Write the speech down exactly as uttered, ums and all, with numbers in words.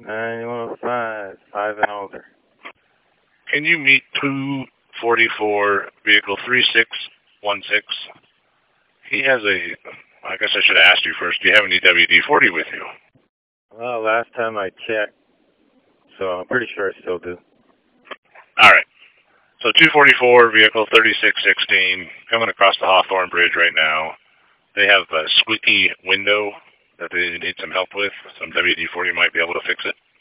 nine one five, five and older. Can you meet two forty-four, vehicle three six one six? He has a, I guess I should have asked you first, do you have any W D forty with you? Well, last time I checked, so I'm pretty sure I still do. All right. So two forty-four, vehicle thirty-six sixteen, coming across the Hawthorne Bridge right now. They have a squeaky window that they need some help with. Some W D forty might be able to fix it.